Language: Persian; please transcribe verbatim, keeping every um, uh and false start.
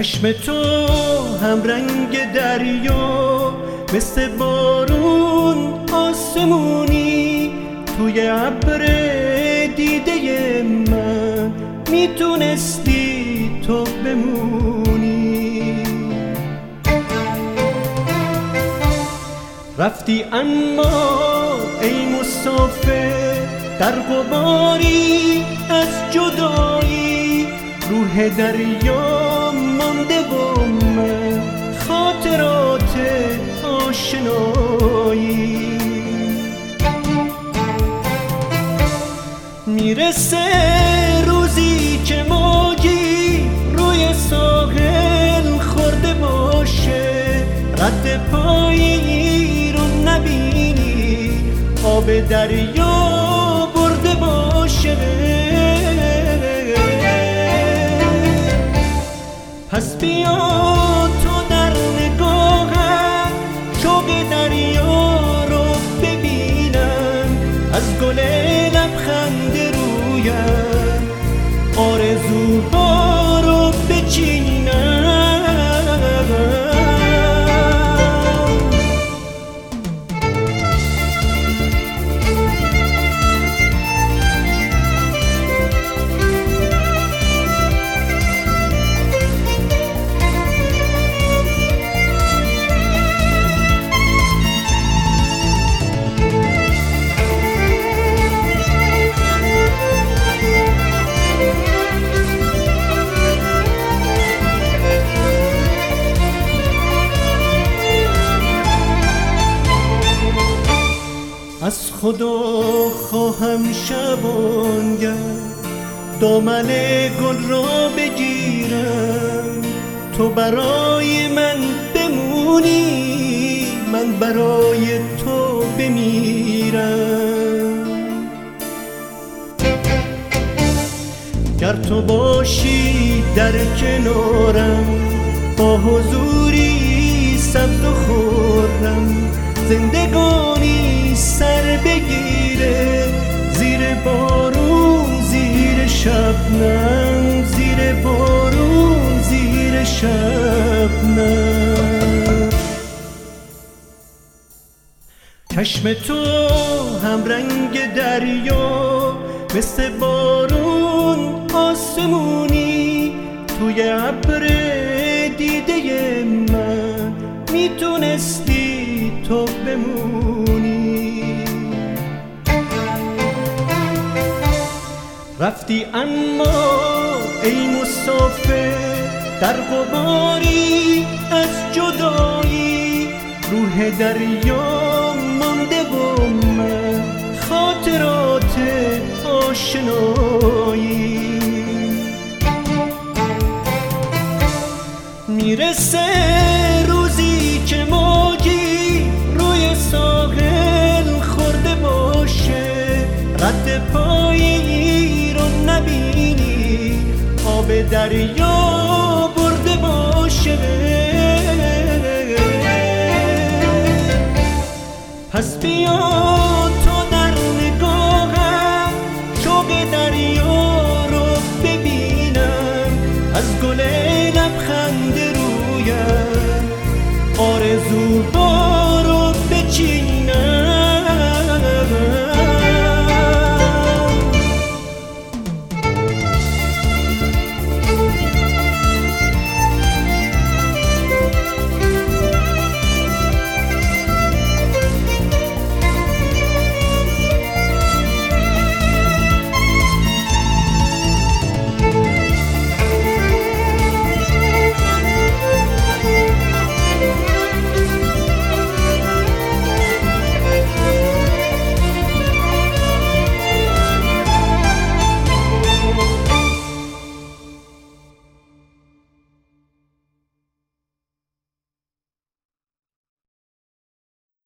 چشم تو هم رنگ دریا، مثل بارون آسمونی. توی ابر دیده من میتونستی تو بمونی. رفتی اما ای مسافر در غباری از جدایی، روح دریا مانده و من خاطرات آشنایی. میرسه روزی که موجی روی ساحل خورده باشه، رد پایی رو نبینی آب دریا برده باشه. پس بیا تو در نگاهم شوق دریا رو ببینم، از گل لبخند رویم آرزوها رو بچینم. از خدا خواهم شبانگه دامن گل را بگیرم، تو برای من بمونی من برای تو بمیرم. گر تو باشی در کنارم با حضوری سبز و خورم، زندگانی سر بگیره زیر بارون زیر شبنم، زیر بارون زیر شبنم. چشم تو هم رنگ دریا، مثل بارون آسمونی. توی ابر دیده من میتونستی تو بمونی. رفتی اما ای مسافر در غباری از جدایی، روح دریا مانده و من خاطرات آشنایی. میرسه روزی که موجی روی ساحل خورده باشه، رد پایی رو نبینی آب دریا برده باشه. پس بیا